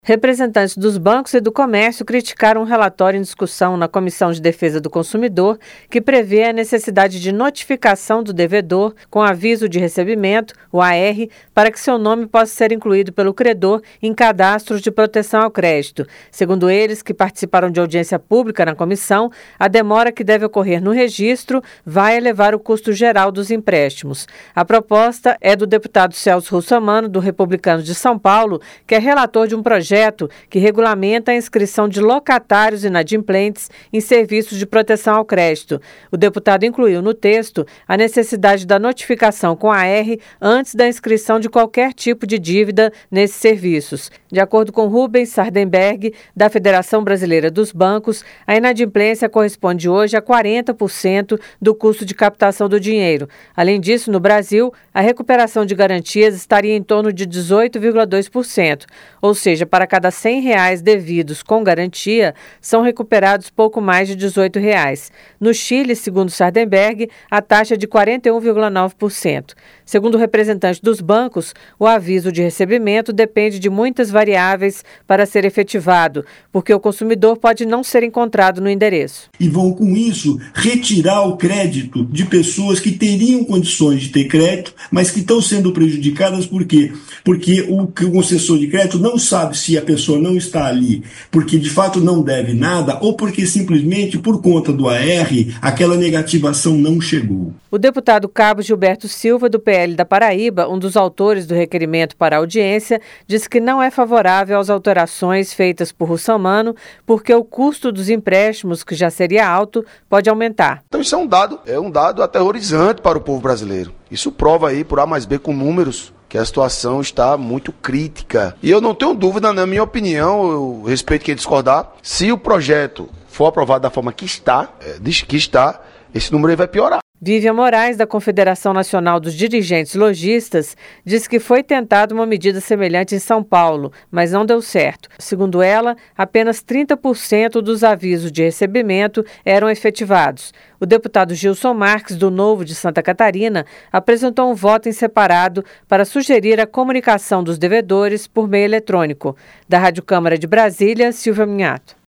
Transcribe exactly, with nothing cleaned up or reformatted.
Representantes dos bancos e do comércio criticaram um relatório em discussão na Comissão de Defesa do Consumidor que prevê a necessidade de notificação do devedor com aviso de recebimento, o A R, para que seu nome possa ser incluído pelo credor em cadastros de proteção ao crédito. Segundo eles, que participaram de audiência pública na comissão, a demora que deve ocorrer no registro vai elevar o custo geral dos empréstimos. A proposta é do deputado Celso Russomano, do Republicanos de São Paulo, que é relator de um projeto que regulamenta a inscrição de locatários inadimplentes em serviços de proteção ao crédito. O deputado incluiu no texto a necessidade da notificação com a R antes da inscrição de qualquer tipo de dívida nesses serviços. De acordo com Rubens Sardenberg, da Federação Brasileira dos Bancos, a inadimplência corresponde hoje a quarenta por cento do custo de captação do dinheiro. Além disso, no Brasil, a recuperação de garantias estaria em torno de dezoito vírgula dois por cento, ou seja, para cada cem reais devidos com garantia, são recuperados pouco mais de dezoito reais. No Chile, segundo Sardenberg, a taxa é de quarenta e um vírgula nove por cento. Segundo o representante dos bancos, o aviso de recebimento depende de muitas variáveis para ser efetivado, porque o consumidor pode não ser encontrado no endereço. E vão, com isso, retirar o crédito de pessoas que teriam condições de ter crédito, mas que estão sendo prejudicadas por quê? Porque o concessor de crédito não sabe se a pessoa não está ali porque de fato não deve nada ou porque simplesmente por conta do A R aquela negativação não chegou. O deputado Cabo Gilberto Silva, do P L da Paraíba, um dos autores do requerimento para a audiência, disse que não é favorável às alterações feitas por Russomano porque o custo dos empréstimos, que já seria alto, pode aumentar. Então isso é um dado, é um dado aterrorizante para o povo brasileiro. Isso prova aí por A mais B com números que a situação está muito crítica. E eu não tenho dúvida, na minha opinião, eu respeito quem discordar, se o projeto for aprovado da forma que está, é, diz que está, esse número aí vai piorar. Vivian Moraes, da Confederação Nacional dos Dirigentes Lojistas, diz que foi tentada uma medida semelhante em São Paulo, mas não deu certo. Segundo ela, apenas trinta por cento dos avisos de recebimento eram efetivados. O deputado Gilson Marques, do Novo de Santa Catarina, apresentou um voto em separado para sugerir a comunicação dos devedores por meio eletrônico. Da Rádio Câmara de Brasília, Silvia Minhato.